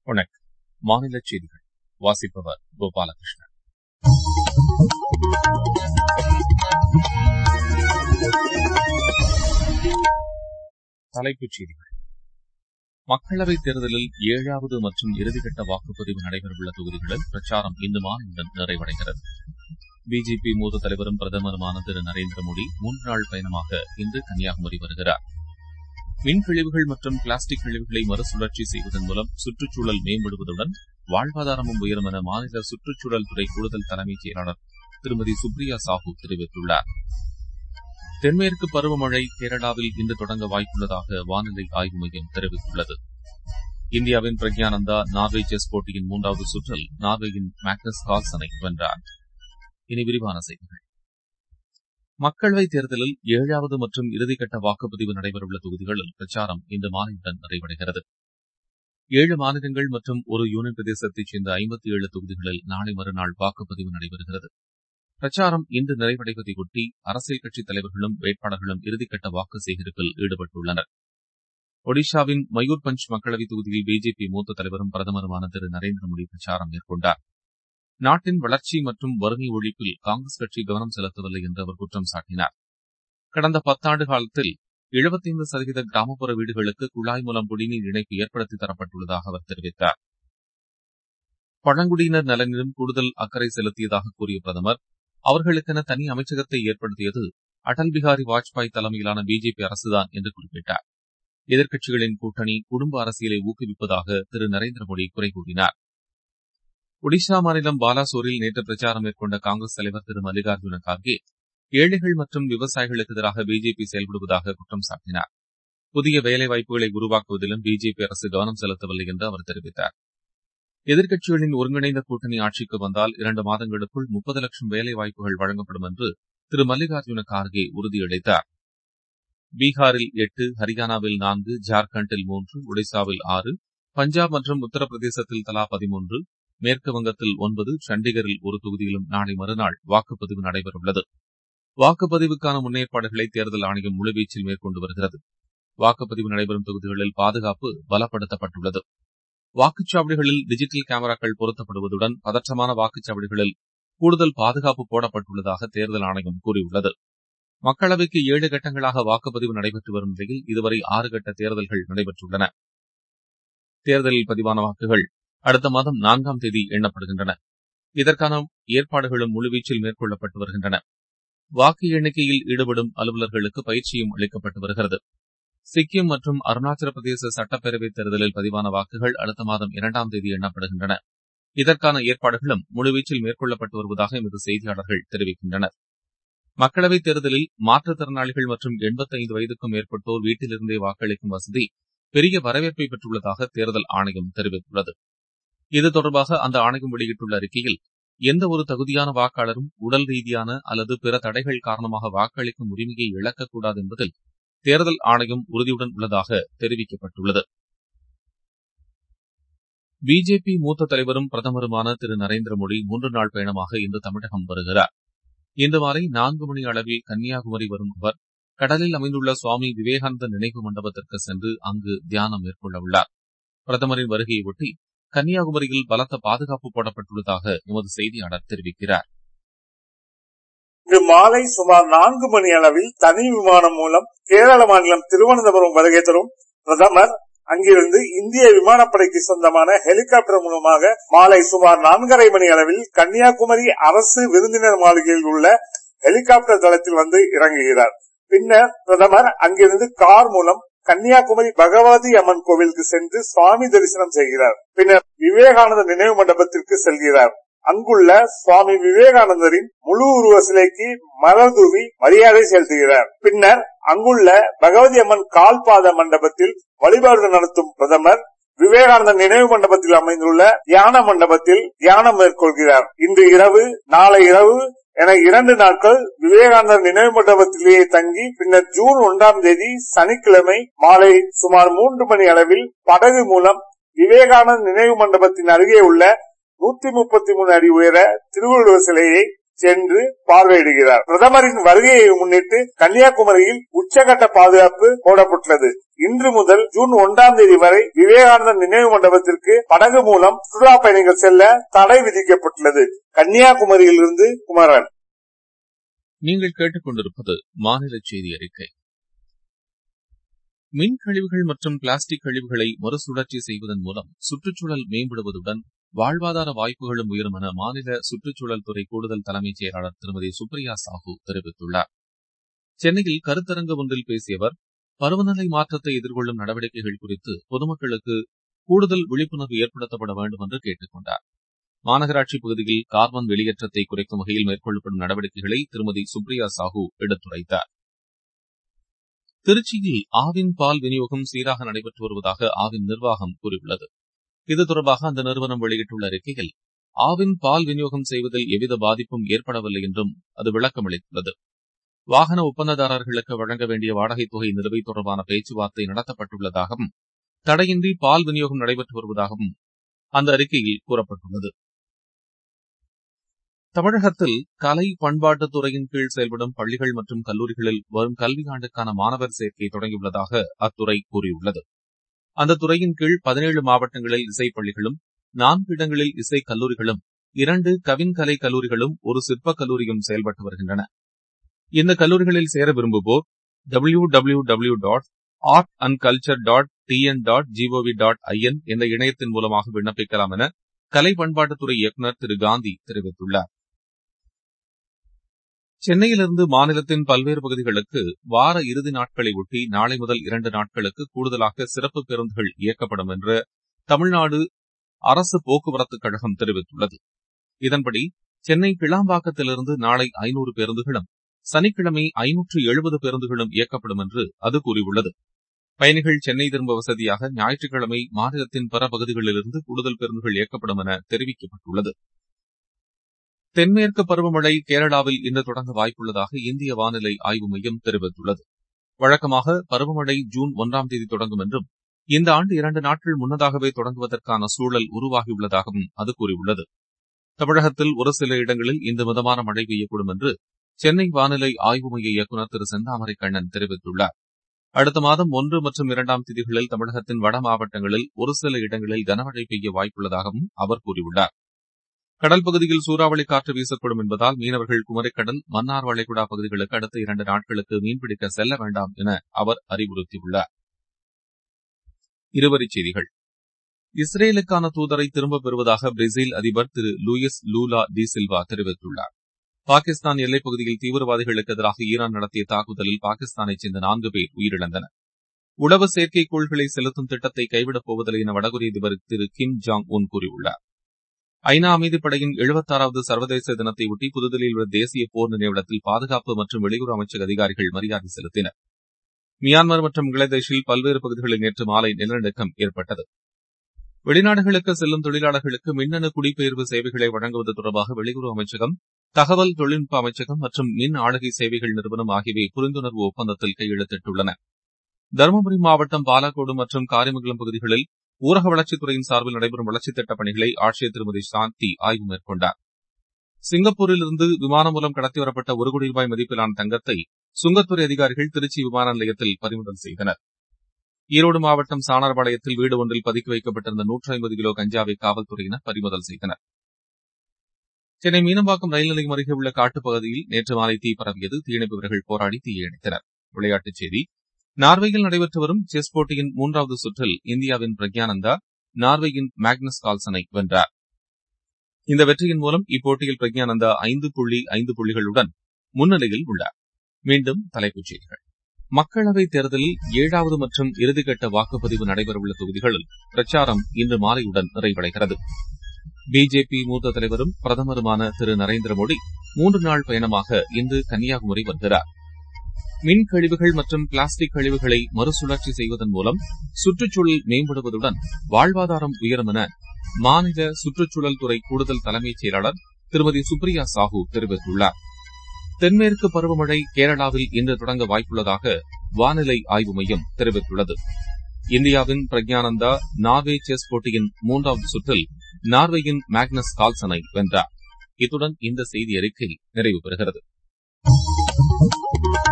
வணக்கம். மாநில செய்திகள் வாசிப்பவர் கோபாலகிருஷ்ணன். தலைப்புச் செய்திகள். மக்களவைத் தேர்தலில் 7வது மற்றும் இறுதிக்கட்ட வாக்குப்பதிவு நடைபெறவுள்ள தொகுதிகளில் பிரச்சாரம் இன்று மாலையுடன் நிறைவடைகிறது. பிஜேபி மூத்த தலைவரும் பிரதமருமான திரு நரேந்திர மோடி 3 நாள் பயணமாக இன்று கன்னியாகுமரி வருகிறார். மின்கழிவுகள் மற்றும் பிளாஸ்டிக் கழிவுகளை மறுசுழற்சி செய்வதன் மூலம் சுற்றுச்சூழல் மேம்படுவதுடன் வாழ்வாதாரமும் உயரும் என மாநில சுற்றுச்சூழல் துறை கூடுதல் தலைமைச் செயலாளர் திருமதி சுப்ரியா சாஹூ தெரிவித்துள்ளார். தென்மேற்கு பருவமழை கேரளாவில் இன்று தொடங்க வாய்ப்புள்ளதாக வானிலை ஆய்வு மையம் தெரிவித்துள்ளது. இந்தியாவின் பிரக்யானந்தா நார்வே செஸ் போட்டியின் 3வது சுற்றில் நார்வேயின் மேக்னஸ் கால்சனை வென்றார். இனி விரிவான செய்திகள். மக்களவைத் தேர்தலில் 7வது மற்றும் இறுதிக்கட்ட வாக்குப்பதிவு நடைபெறவுள்ள தொகுதிகளில் பிரச்சாரம் இன்று மாலையுடன் நிறைவடைகிறது. 7 மாநிலங்கள் மற்றும் ஒரு யூனியன் பிரதேசத்தைச் சேர்ந்த 57 தொகுதிகளில் நாளை மறுநாள் வாக்குப்பதிவு நடைபெறுகிறது. பிரச்சாரம் இன்று நிறைவடைவதையொட்டி அரசியல் கட்சித் தலைவர்களும் வேட்பாளர்களும் இறுதிக்கட்ட வாக்கு சேகரிப்பில் ஈடுபட்டுள்ளனர். ஒடிஷாவின் மயூர்பஞ்ச் மக்களவைத் தொகுதியில் பிஜேபி மூத்த தலைவரும் பிரதமருமான திரு நரேந்திர மோடி பிரச்சாரம் மேற்கொண்டார். நாட்டின் வளர்ச்சி மற்றும் வறுமை ஒழிப்பில் காங்கிரஸ் கட்சி கவனம் செலுத்தவில்லை என்று அவர் குற்றம் சாட்டினார். கடந்த 10 ஆண்டு காலத்தில் 75% கிராமப்புற வீடுகளுக்கு குழாய் மூலம் குடிநீர் இணைப்பு ஏற்படுத்தி தரப்பட்டுள்ளதாக அவர் தெரிவித்தார். பழங்குடியினர் நலனிலும் கூடுதல் அக்கறை செலுத்தியதாக கூறிய பிரதமர், அவர்களுக்கென தனி அமைச்சகத்தை ஏற்படுத்தியது அடல் பிகாரி வாஜ்பாய் தலைமையிலான பிஜேபி அரசுதான் என்று குறிப்பிட்டார். எதிர்க்கட்சிகளின் கூட்டணி குடும்ப அரசியலை ஊக்குவிப்பதாக திரு நரேந்திர மோடி குறை கூறினார். ஒடிஷா மாநிலம் பாலாசோரில் நேற்று பிரச்சாரம் மேற்கொண்ட காங்கிரஸ் தலைவர் திரு மல்லிகார்ஜுன கார்கே, ஏழைகள் மற்றும் விவசாயிகளுக்கு எதிராக பிஜேபி செயல்படுவதாக குற்றம் சாட்டினார். புதிய வேலைவாய்ப்புகளை உருவாக்குவதிலும் பிஜேபி அரசு கவனம் செலுத்தவில்லை என்று அவர் தெரிவித்தார். எதிர்க்கட்சிகளின் ஒருங்கிணைந்த கூட்டணி ஆட்சிக்கு வந்தால் 2 மாதங்களுக்குள் 30 லட்சம் வேலைவாய்ப்புகள் வழங்கப்படும் என்று திரு மல்லிகார்ஜுன கார்கே உறுதியளித்தார். பீகாரில் 8, ஹரியானாவில் 4, ஜார்க்கண்டில் 3, ஒடிசாவில் 6, பஞ்சாப் மற்றும் உத்தரப்பிரதேசத்தில் தலா 13, மேற்கு வங்கத்தில் 9, சண்டிகரில் ஒரு தொகுதியிலும் நாளை மறுநாள் வாக்குப்பதிவு நடைபெறவுள்ளது. வாக்குப்பதிவுக்கான முன்னேற்பாடுகளை தேர்தல் ஆணையம் முழுவீச்சில் மேற்கொண்டு வருகிறது. வாக்குப்பதிவு நடைபெறும் தொகுதிகளில் பாதுகாப்பு பலப்படுத்தப்பட்டுள்ளது. வாக்குச்சாவடிகளில் டிஜிட்டல் கேமராக்கள் பொருத்தப்படுவதுடன் பதற்றமான வாக்குச்சாவடிகளில் கூடுதல் பாதுகாப்பு போடப்பட்டுள்ளதாக தேர்தல் ஆணையம் கூறியுள்ளது. மக்களவைக்கு 7 கட்டங்களாக வாக்குப்பதிவு நடைபெற்று வரும் நிலையில் இதுவரை 6 கட்ட தேர்தல்கள் நடைபெற்றுள்ளன. தேர்தலில் பதிவான வாக்குகள் அடுத்த மாதம் 4ஆம் தேதி எண்ணப்படுகின்றன. இதற்கான ஏற்பாடுகளும் முழுவீச்சில் மேற்கொள்ளப்பட்டு வருகின்றன. வாக்கு எண்ணிக்கையில் ஈடுபடும் அலுவலர்களுக்கு பயிற்சியும் அளிக்கப்பட்டு வருகிறது. சிக்கிம் மற்றும் அருணாச்சல பிரதேச சட்டப்பேரவைத் தேர்தலில் பதிவான வாக்குகள் அடுத்த மாதம் 2ஆம் தேதி எண்ணப்படுகின்றன. இதற்கான ஏற்பாடுகளும் முழுவீச்சில் மேற்கொள்ளப்பட்டு வருவதாக எமது செய்தியாளர்கள் தெரிவிக்கின்றனர். மக்களவைத் தேர்தலில் மாற்றுத்திறனாளிகள் மற்றும் 85 வயதுக்கும் மேற்பட்டோர் வீட்டிலிருந்தே வாக்களிக்கும் வசதி பெரிய வரவேற்பை பெற்றுள்ளதாக தேர்தல் ஆணையம் தெரிவித்துள்ளது. இது தொடர்பாக அந்த ஆணையம் வெளியிட்டுள்ள அறிக்கையில், எந்த ஒரு தகுதியான வாக்காளரும் உடல் ரீதியான அல்லது பிற தடைகள் காரணமாக வாக்களிக்கும் உரிமையை இழக்கக்கூடாது என்பதில் தேர்தல் ஆணையம் உறுதியுடன் உள்ளதாக தெரிவிக்கப்பட்டுள்ளது. பிஜேபி மூத்த தலைவரும் பிரதமருமான திரு நரேந்திர மோடி 3 நாள் பயணமாக இன்று தமிழகம் வருகிறார். இன்று மாலை 4 மணி அளவில் கன்னியாகுமரி வரும் அவர் கடலில் அமைந்துள்ள சுவாமி விவேகானந்த நினைவு மண்டபத்திற்கு சென்று அங்கு தியானம் மேற்கொள்ள உள்ளார். பிரதமரின் வருகையொட்டி கன்னியாகுமரியில் பலத்த பாதுகாப்பு போடப்பட்டுள்ளதாக எமது செய்தியாளர் தெரிவிக்கிறார். இன்று மாலை சுமார் 4 மணி அளவில் தனி விமானம் மூலம் கேரள மாநிலம் திருவனந்தபுரம் வருகை தரும் பிரதமர் அங்கிருந்து இந்திய விமானப்படைக்கு சொந்தமான ஹெலிகாப்டர் மூலமாக மாலை சுமார் 4:30 மணி அளவில் கன்னியாகுமரி அரசு விருந்தினர் மாளிகையில் உள்ள ஹெலிகாப்டர் தளத்தில் வந்து இறங்குகிறார். பின்னர் பிரதமர் அங்கிருந்து கார் மூலம் கன்னியாகுமரி பகவதி அம்மன் கோவிலுக்கு சென்று சுவாமி தரிசனம் செய்கிறார். பின்னர் விவேகானந்தர் நினைவு மண்டபத்திற்கு செல்கிறார். அங்குள்ள சுவாமி விவேகானந்தரின் முழு உருவ சிலைக்கு மலர் தூவி மரியாதை செலுத்துகிறார். பின்னர் அங்குள்ள பகவதி அம்மன் கால்பாத மண்டபத்தில் வழிபாடு நடத்தும் பிரதமர் விவேகானந்தர் நினைவு மண்டபத்தில் அமைந்துள்ள தியான மண்டபத்தில் தியானம் மேற்கொள்கிறார். இன்று இரவு, நாளை இரவு என 2 நாட்கள் விவேகானந்தர் நினைவு மண்டபத்திலேயே தங்கி பின்னர் ஜூன் 1ஆம் தேதி சனிக்கிழமை மாலை சுமார் 3 மணி அளவில் படகு மூலம் விவேகானந்தர் நினைவு மண்டபத்தின் அருகே உள்ள 133 அடி உயர திருவள்ளுவர் சிலையை சென்று பார்வையிடுகிறார். பிரதமரின் வருகையை முன்னிட்டு கன்னியாகுமரியில் உச்சகட்ட பாதுகாப்பு போடப்பட்டுள்ளது. இன்று முதல் ஜூன் 1 வரை விவேகானந்தர் நினைவு மண்டபத்திற்கு படகு மூலம் சுற்றுலா பயணிகள் செல்ல தடை விதிக்கப்பட்டுள்ளது. கன்னியாகுமரியிலிருந்து குமரன். நீங்கள் கேட்டுக்கொண்டிருப்பது மாநில செய்தி அறிக்கை. மின் கழிவுகள் மற்றும் பிளாஸ்டிக் கழிவுகளை மறுசுழற்சி செய்வதன் மூலம் சுற்றுச்சூழல் மேம்படுவதுடன் வாழ்வாதார வாய்ப்புகளும் உயரும் என மாநில சுற்றுச்சூழல் துறை கூடுதல் தலைமைச் செயலாளர் திருமதி சுப்ரியா சாஹூ தெரிவித்துள்ளார். சென்னையில் கருத்தரங்கு ஒன்றில் பேசிய அவர், பருவநிலை மாற்றத்தை எதிர்கொள்ளும் நடவடிக்கைகள் குறித்து பொதுமக்களுக்கு கூடுதல் விழிப்புணர்வு ஏற்படுத்தப்பட வேண்டும் என்று கேட்டுக் கொண்டார். மாநகராட்சி பகுதியில் கார்பன் வெளியேற்றத்தை குறைக்கும் வகையில் மேற்கொள்ளப்படும் நடவடிக்கைகளை திருமதி சுப்ரியா சாஹூ எடுத்துரைத்தார். திருச்சியில் ஆவின் பால் விநியோகம் சீராக நடைபெற்று வருவதாக ஆவின் நிர்வாகம் கூறியுள்ளது. இது தொடர்பாக அந்த நிறுவனம் வெளியிட்டுள்ள அறிக்கையில், ஆவின் பால் விநியோகம் செய்வதில் எவ்வித பாதிப்பும் ஏற்படவில்லை என்றும் அது விளக்கமளித்துள்ளது. வாகன ஒப்பந்ததாரர்களுக்கு வழங்க வேண்டிய வாடகைத் தொகை நிலுவை தொடர்பான பேச்சுவார்த்தை நடத்தப்பட்டுள்ளதாகவும் தடையின்றி பால் விநியோகம் நடைபெற்று வருவதாகவும் அந்த அறிக்கையில் கூறப்பட்டுள்ளது. தமிழகத்தில் கலை பண்பாட்டுத் துறையின் கீழ் செயல்படும் பள்ளிகள் மற்றும் கல்லூரிகளில் வரும் கல்வியாண்டுக்கான மாணவர் சேர்க்கை தொடங்கியுள்ளதாக அத்துறை கூறியுள்ளது. அந்த துறையின் கீழ் 17 மாவட்டங்களில் இசைப் பள்ளிகளும், 4 இடங்களில் இசைக் கல்லூரிகளும், 2 கவின்கலை கல்லூரிகளும், ஒரு சிற்பக் கல்லூரியும் செயல்பட்டு வருகின்றன. இந்த கல்லூரிகளில் சேர விரும்புவோர் www.artandculture.tn.gov.in என்ற இணையத்தின் மூலமாக விண்ணப்பிக்கலாம் என கலை பண்பாட்டுத்துறை இயக்குநர் திரு காந்தி தெரிவித்துள்ளார். சென்னையிலிருந்து மாநிலத்தின் பல்வேறு பகுதிகளுக்கு வார இறுதி நாட்களை ஒட்டி நாளை முதல் 2 நாட்களுக்கு கூடுதலாக சிறப்பு பேருந்துகள் இயக்கப்படும் என்று தமிழ்நாடு அரசு போக்குவரத்துக் கழகம் தெரிவித்துள்ளது. இதன்படி சென்னை கிளாம்பாக்கத்திலிருந்து நாளை 500 பேருந்துகளும், சனிக்கிழமை 570 பேருந்துகளும் இயக்கப்படும் என்று அது கூறியுள்ளது. பயணிகள் சென்னை திரும்ப வசதியாக ஞாயிற்றுக்கிழமை மாநிலத்தின் பிற பகுதிகளிலிருந்து கூடுதல் பேருந்துகள் இயக்கப்படும் என தெரிவிக்கப்பட்டுள்ளது. தென்மேற்கு பருவமழை கேரளாவில் இன்று தொடங்க வாய்ப்புள்ளதாக இந்திய வானிலை ஆய்வு மையம் தெரிவித்துள்ளது. வழக்கமாக பருவமழை ஜூன் 1 தொடங்கும் என்றும், இந்த ஆண்டு 2 நாட்கள் முன்னதாகவே தொடங்குவதற்கான சூழல் உருவாகியுள்ளதாகவும் அது கூறியுள்ளது. தமிழகத்தில் ஒரு சில இடங்களில் இன்று மிதமான மழை பெய்யக்கூடும் என்று சென்னை வானிலை ஆய்வு மைய இயக்குநர் திரு செந்தாமரை கண்ணன் தெரிவித்துள்ளார். அடுத்த மாதம் 1 மற்றும் 2 தேதிகளில் தமிழகத்தின் வட மாவட்டங்களில் ஒரு சில இடங்களில் கனமழை பெய்ய வாய்ப்புள்ளதாகவும் அவர் கூறியுள்ளார். கடல் பகுதியில் சூறாவளி காற்று வீசக்கூடும் என்பதால் மீனவர்கள் குமரிக்கடல், மன்னார் வளைகுடா பகுதிகளுக்கு அடுத்த 2 நாட்களுக்கு மீன்பிடிக்க செல்ல வேண்டாம் என அவர் அறிவுறுத்தியுள்ளார். இருவரிச் செய்திகள். இஸ்ரேலுக்கான தூதரை திரும்பப் பெறுவதாக பிரேசில் அதிபர் Thiru Luiz Lula da Silva தெரிவித்துள்ளார். பாகிஸ்தான் எல்லைப் பகுதியில் தீவிரவாதிகளுக்கு எதிராக ஈரான் நடத்திய தாக்குதலில் பாகிஸ்தானைச் சேர்ந்த 4 பேர் உயிரிழந்தனர். உளவு செயற்கைக்கோள்களை செலுத்தும் திட்டத்தை கைவிடப் போவதில்லை என வடகொரிய அதிபர் திரு கிம் ஜாங் உன் கூறியுள்ளார். ஐநா அமைதிப்படையின் 76வது சர்வதேச தினத்தையொட்டி புதுதில்லியில் உள்ள தேசிய போர் நினைவிடத்தில் பாதுகாப்பு மற்றும் வெளியுறவு அமைச்சக அதிகாரிகள் மரியாதை செலுத்தினர். மியான்மர் மற்றும் பங்களாதேஷில் பல்வேறு பகுதிகளில் நேற்று மாலை நிலநடுக்கம் ஏற்பட்டது. வெளிநாடுகளுக்கு செல்லும் தொழிலாளர்களுக்கு மின்னணு குடிபெயர்வு சேவைகளை வழங்குவது தொடர்பாக வெளியுறவு அமைச்சகம், தகவல் தொழில்நுட்ப அமைச்சகம் மற்றும் மின் ஆளுகை சேவைகள் நிறுவனம் ஆகியவை புரிந்துணர்வு ஒப்பந்தத்தில் கையெழுத்திட்டுள்ளன. தருமபுரி மாவட்டம் பாலக்கோடு மற்றும் காரிமங்கலம் பகுதிகளில் ஊரக வளர்ச்சித்துறையின் சார்பில் நடைபெறும் வளர்ச்சித் திட்டப் பணிகளை ஆட்சியர் திருமதி சாந்தி ஆய்வு மேற்கொண்டார். சிங்கப்பூரிலிருந்து விமானம் மூலம் கடத்தி வரப்பட்ட 1 கோடி ரூபாய் மதிப்பிலான தங்கத்தை சுங்கத்துறை அதிகாரிகள் திருச்சி விமான நிலையத்தில் பறிமுதல் செய்தனர். ஈரோடு மாவட்டம் சாணார்பாளையத்தில் வீடு ஒன்றில் பதுக்கி வைக்கப்பட்டிருந்த 150 கிலோ கஞ்சாவை காவல்துறையினர் பறிமுதல் செய்தனர். சென்னை மீனம்பாக்கம் ரயில் நிலையம் அருகே உள்ள காட்டுப்பகுதியில் நேற்று மாலை தீ பரவியது. தீயணைப்பு வீரர்கள் போராடி தீயை அணைத்தனர். விளையாட்டுச் செய்தி. நார்வேயில் நடைபெற்று வரும் செஸ் போட்டியின் 3வது சுற்றில் இந்தியாவின் பிரக்யானந்தா நார்வேயின் மேக்னஸ் கால்சனை வென்றார். இந்த வெற்றியின் மூலம் இப்போட்டியில் பிரக்யானந்தா 5.5 புள்ளிகளுடன் முன்னிலையில் உள்ளார். மீண்டும் தலைப்புச் செய்திகள். மக்களவைத் தேர்தலில் 7வது மற்றும் இறுதிக்கட்ட வாக்குப்பதிவு நடைபெறவுள்ள தொகுதிகளில் பிரச்சாரம் இன்று மாலையுடன் நிறைவடைகிறது. பிஜேபி மூத்த தலைவரும் பிரதமருமான திரு நரேந்திர மோடி 3 நாள் பயணமாக இன்று கன்னியாகுமரி வருகிறார். மின் கழிவுகள் மற்றும் பிளாஸ்டிக் கழிவுகளை மறுசுழற்சி செய்வதன் மூலம் சுற்றுச்சூழல் மேம்படுவதுடன் வாழ்வாதாரம் உயரும் என மாநில சுற்றுச்சூழல் துறை கூடுதல் தலைமைச் செயலாளர் திருமதி சுப்ரியா சாஹூ தெரிவித்துள்ளார். தென்மேற்கு பருவமழை கேரளாவில் இன்று தொடங்க வாய்ப்புள்ளதாக வானிலை ஆய்வு மையம் தெரிவித்துள்ளது. இந்தியாவின் பிரக்யானந்தா நார்வே செஸ் போட்டியின் 3வது சுற்றில் நார்வேயின் மேக்னஸ் கால்சனை வென்றார். இத்துடன் இந்த செய்தி அறிக்கை நிறைவு பெறுகிறது.